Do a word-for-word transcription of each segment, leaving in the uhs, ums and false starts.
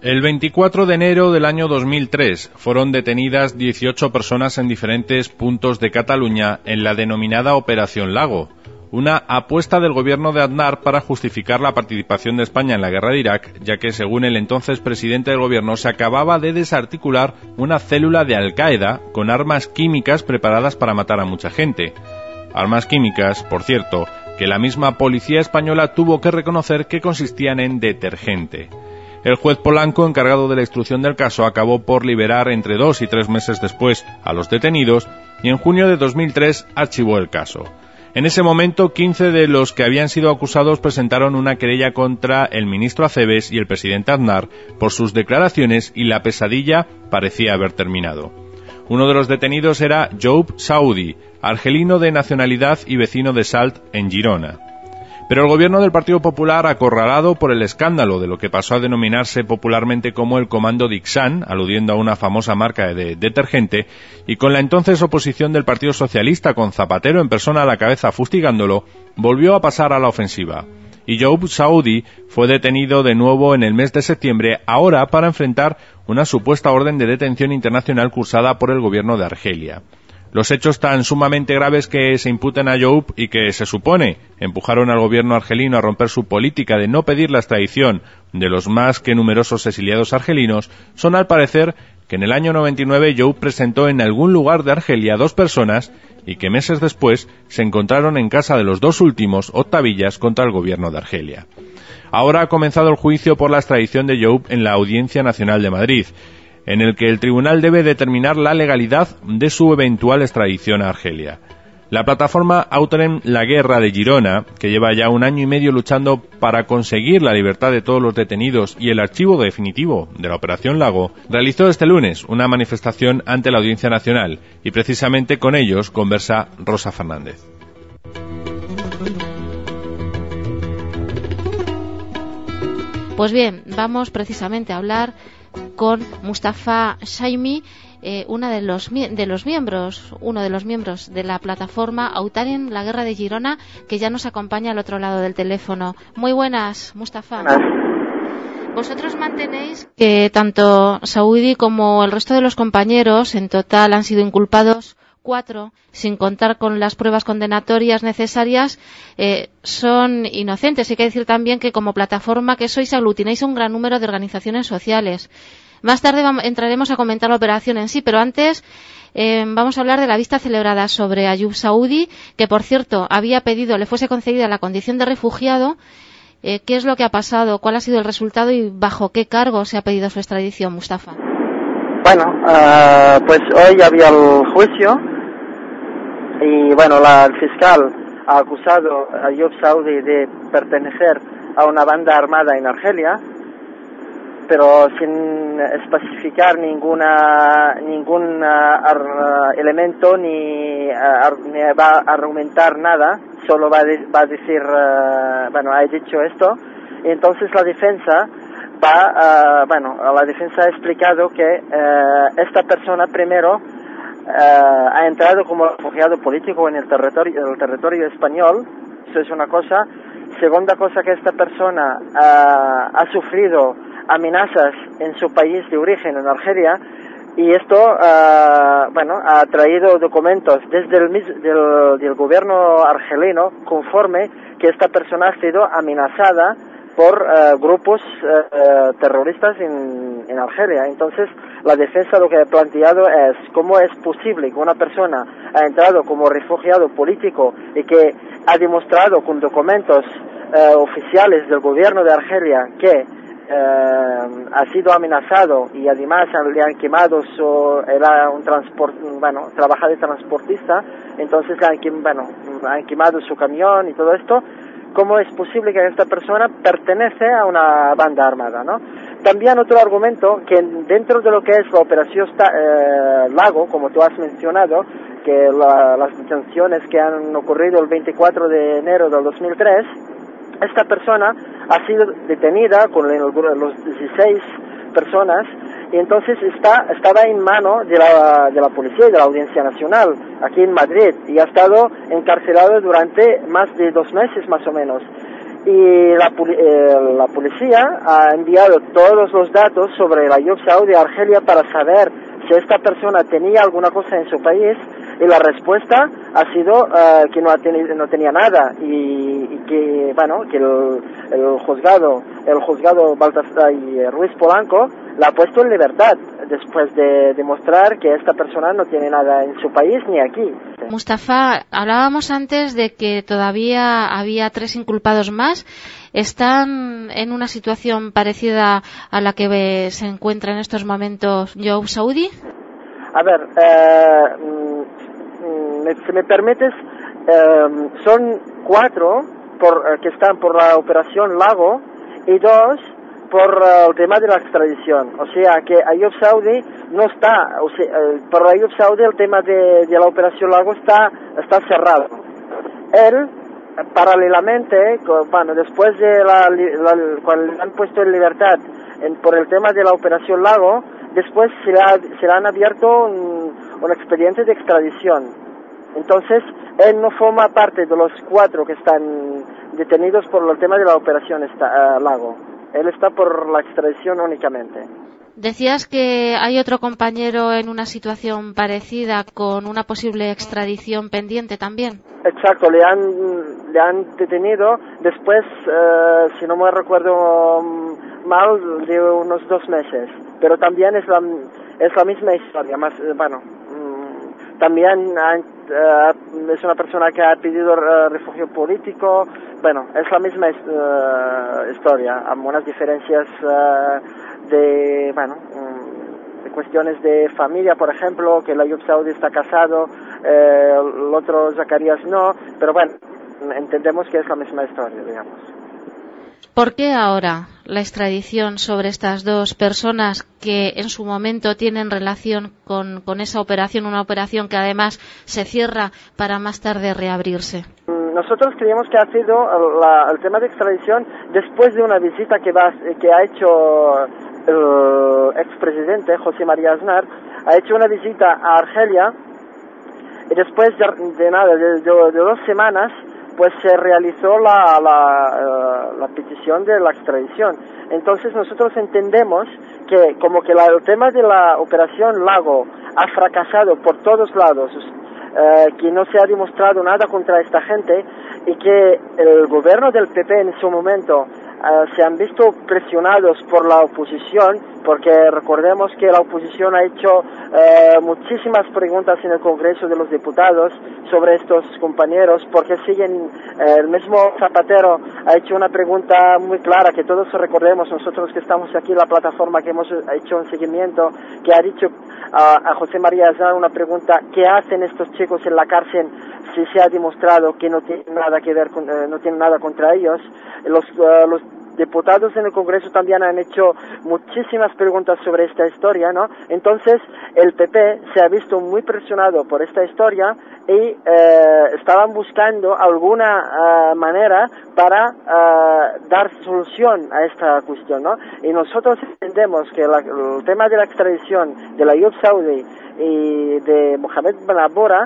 El veinticuatro de enero del año dos mil tres fueron detenidas dieciocho personas en diferentes puntos de Cataluña en la denominada Operación Lago, una apuesta del gobierno de Aznar para justificar la participación de España en la guerra de Irak, ya que según el entonces presidente del gobierno se acababa de desarticular una célula de Al-Qaeda con armas químicas preparadas para matar a mucha gente. Armas químicas, por cierto, que la misma policía española tuvo que reconocer que consistían en detergente. El juez Polanco, encargado de la instrucción del caso, acabó por liberar entre dos y tres meses después a los detenidos y en junio de dos mil tres archivó el caso. En ese momento, quince de los que habían sido acusados presentaron una querella contra el ministro Acebes y el presidente Aznar por sus declaraciones y la pesadilla parecía haber terminado. Uno de los detenidos era Joub Saudi, argelino de nacionalidad y vecino de Salt, en Girona. Pero el gobierno del Partido Popular, acorralado por el escándalo de lo que pasó a denominarse popularmente como el Comando Dixan, aludiendo a una famosa marca de detergente, y con la entonces oposición del Partido Socialista con Zapatero en persona a la cabeza fustigándolo, volvió a pasar a la ofensiva. Y Joub Saudi fue detenido de nuevo en el mes de septiembre, ahora para enfrentar una supuesta orden de detención internacional cursada por el gobierno de Argelia. Los hechos tan sumamente graves que se imputan a Joub y que, se supone, empujaron al gobierno argelino a romper su política de no pedir la extradición de los más que numerosos exiliados argelinos, son al parecer que en el año noventa y nueve Joub presentó en algún lugar de Argelia dos personas y que meses después se encontraron en casa de los dos últimos octavillas contra el gobierno de Argelia. Ahora ha comenzado el juicio por la extradición de Joub en la Audiencia Nacional de Madrid, en el que el tribunal debe determinar la legalidad de su eventual extradición a Argelia. La plataforma Autorem La Guerra de Girona, que lleva ya un año y medio luchando para conseguir la libertad de todos los detenidos y el archivo definitivo de la Operación Lago, realizó este lunes una manifestación ante la Audiencia Nacional y precisamente con ellos conversa Rosa Fernández. Pues bien, vamos precisamente a hablar con Mustafa Shaimi, eh, una de los de los miembros, uno de los miembros de la plataforma Autarem La Guerra de Girona, que ya nos acompaña al otro lado del teléfono. Muy buenas, Mustafa. Buenas. Vosotros mantenéis que tanto Saudi como el resto de los compañeros, en total han sido inculpados cuatro, sin contar con las pruebas condenatorias necesarias, eh, son inocentes. Hay que decir también que como plataforma que sois aglutináis un gran número de organizaciones sociales. Más tarde vamos, entraremos a comentar la operación en sí, pero antes eh, vamos a hablar de la vista celebrada sobre Joub Saudi, que por cierto había pedido le fuese concedida la condición de refugiado. Eh, ¿Qué es lo que ha pasado? ¿Cuál ha sido el resultado y bajo qué cargo se ha pedido su extradición, Mustafa? Bueno, uh, pues hoy había el juicio y bueno, la, el fiscal ha acusado a Joub Saudi de pertenecer a una banda armada en Argelia, pero sin especificar ninguna ningún uh, ar, elemento ni, uh, ar, ni va a argumentar nada, solo va a, de, va a decir, uh, bueno, ha dicho esto, y entonces la defensa va, uh, bueno, la defensa ha explicado que uh, esta persona primero uh, ha entrado como refugiado político en el territorio, el territorio español, eso es una cosa. Segunda cosa, que esta persona uh, ha sufrido amenazas en su país de origen, en Argelia, y esto, uh, bueno, ha traído documentos desde el del, del gobierno argelino conforme que esta persona ha sido amenazada por uh, grupos uh, terroristas en, en Argelia. Entonces, la defensa lo que ha planteado es cómo es posible que una persona ha entrado como refugiado político y que ha demostrado con documentos uh, oficiales del gobierno de Argelia que Uh, ha sido amenazado y además le han quemado su, era un transport, bueno, trabaja de transportista, entonces le han, bueno, han quemado su camión y todo esto. ¿Cómo es posible que esta persona pertenece a una banda armada, no? También otro argumento, que dentro de lo que es la operación eh, Lago, como tú has mencionado, que la, las detenciones que han ocurrido el veinticuatro de enero del dos mil tres, esta persona ha sido detenida con el, los dieciséis personas y entonces está, estaba en mano de la, de la policía y de la Audiencia Nacional aquí en Madrid y ha estado encarcelado durante más de dos meses más o menos. y la, eh, la policía ha enviado todos los datos sobre la Ayoub Saudi a Argelia para saber si esta persona tenía alguna cosa en su país, y la respuesta ha sido uh, que no, ha tenido, no tenía nada, y, y que bueno que el, el juzgado el juzgado Baltasar y Ruiz Polanco la ha puesto en libertad después de demostrar que esta persona no tiene nada en su país ni aquí. Mustafa, hablábamos antes de que todavía había tres inculpados más. ¿Están en una situación parecida a la que se encuentra en estos momentos Ayoub Saudi? A ver, eh, si me permites, eh, son cuatro por, eh, que están por la Operación Lago y dos por uh, el tema de la extradición. O sea que Ayoub Saudi no está, o sea, eh, por Ayoub Saudi el tema de, de la Operación Lago está, está cerrado. Él, paralelamente, bueno, después de la, la, cuando le han puesto en libertad en, por el tema de la Operación Lago, después se le, ha, se le han abierto un, un expediente de extradición. Entonces, él no forma parte de los cuatro que están detenidos por el tema de la Operación esta, uh, Lago. Él está por la extradición únicamente. Decías que hay otro compañero en una situación parecida con una posible extradición pendiente también. Exacto, le han, le han detenido después, eh, si no me recuerdo mal, de unos dos meses. Pero también es la, es la misma historia, más, bueno, también ha, uh, es una persona que ha pedido uh, refugio político. Bueno, es la misma uh, historia, algunas diferencias uh, de, bueno, um, de cuestiones de familia, por ejemplo, que el Ayoub Saudi está casado, eh, el otro Zacarías no, pero bueno, entendemos que es la misma historia, digamos. ¿Por qué ahora la extradición sobre estas dos personas que en su momento tienen relación con, con esa operación, una operación que además se cierra para más tarde reabrirse? Nosotros creemos que ha sido la, el tema de extradición después de una visita que, va, que ha hecho el expresidente José María Aznar. Ha hecho una visita a Argelia y después de, de nada, de, de, de dos semanas, pues se realizó la, la, uh, la petición de la extradición. Entonces nosotros entendemos que como que la, el tema de la Operación Lago ha fracasado por todos lados, uh, que no se ha demostrado nada contra esta gente y que el gobierno del P P en su momento Uh, se han visto presionados por la oposición, porque recordemos que la oposición ha hecho uh, muchísimas preguntas en el Congreso de los Diputados sobre estos compañeros, porque siguen, uh, el mismo Zapatero ha hecho una pregunta muy clara, que todos recordemos, nosotros que estamos aquí en la plataforma, que hemos hecho un seguimiento, que ha dicho uh, a José María Aznar una pregunta: ¿qué hacen estos chicos en la cárcel si se ha demostrado que no tienen nada que ver con, uh, no tienen nada contra ellos? Los, uh, los diputados en el Congreso también han hecho muchísimas preguntas sobre esta historia, ¿no? Entonces, el P P se ha visto muy presionado por esta historia y eh, estaban buscando alguna uh, manera para uh, dar solución a esta cuestión, ¿no? Y nosotros entendemos que la, el tema de la extradición de la Ayoub Saudi y de Mohamed Ben Abora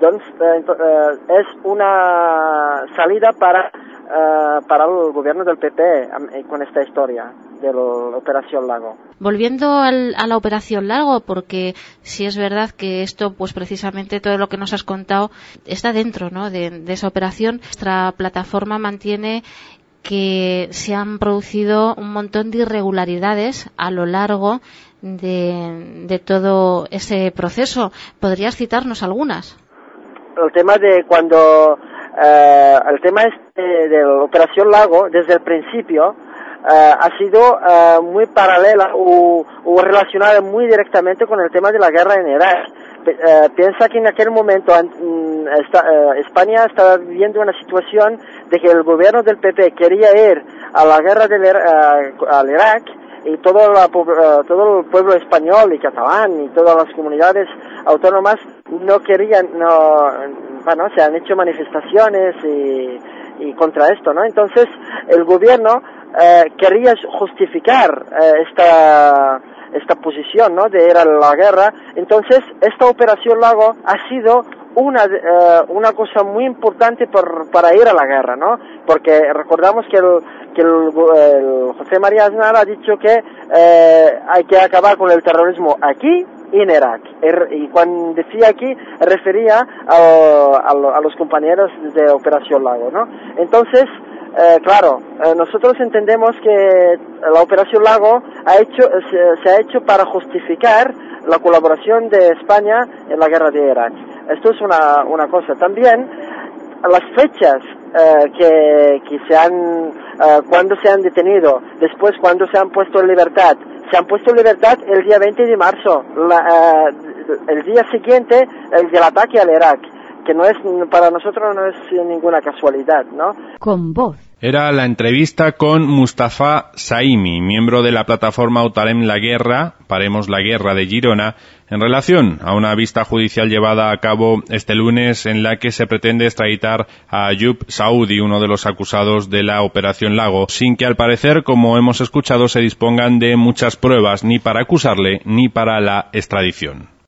es una salida para Uh, para el gobierno del P P um, con esta historia de la Operación Lago. Volviendo al, a la Operación Lago, porque si es verdad que esto, pues precisamente todo lo que nos has contado está dentro, ¿no?, de, de esa operación. Nuestra plataforma mantiene que se han producido un montón de irregularidades a lo largo de, de todo ese proceso. ¿Podrías citarnos algunas? El tema de cuando Uh, el tema este de la Operación Lago, desde el principio, uh, ha sido uh, muy paralela o, o relacionada muy directamente con el tema de la guerra en Irak. Uh, piensa que en aquel momento um, esta, uh, España estaba viviendo una situación de que el gobierno del P P quería ir a la guerra del, uh, al Irak, y todo, la, uh, todo el pueblo español y catalán y todas las comunidades autónomas no querían, no, bueno, se han hecho manifestaciones y, y contra esto, ¿no? Entonces el gobierno eh, quería justificar eh, esta esta posición, ¿no?, de ir a la guerra. Entonces esta Operación Lago ha sido una uh, una cosa muy importante por, para ir a la guerra, ¿no? Porque recordamos que el, que el, el José María Aznar ha dicho que eh, hay que acabar con el terrorismo aquí y en Irak. Y cuando decía aquí, refería a, a, a los compañeros de Operación Lago, ¿no? Entonces, eh, claro, eh, nosotros entendemos que la Operación Lago ha hecho, se, se ha hecho para justificar la colaboración de España en la guerra de Irak. Esto es una, una cosa. También, las fechas eh, que, que se han, eh, cuando se han detenido, después cuando se han puesto en libertad, se han puesto en libertad el día veinte de marzo, la, eh, el día siguiente el del ataque al Irak, que no es, para nosotros no es ninguna casualidad, ¿no? Con voz. Era la entrevista con Mustafa Saimi, miembro de la plataforma Autarem la Guerra, Paremos la Guerra de Girona, en relación a una vista judicial llevada a cabo este lunes en la que se pretende extraditar a Ayoub Saudi, uno de los acusados de la Operación Lago, sin que al parecer, como hemos escuchado, se dispongan de muchas pruebas ni para acusarle ni para la extradición.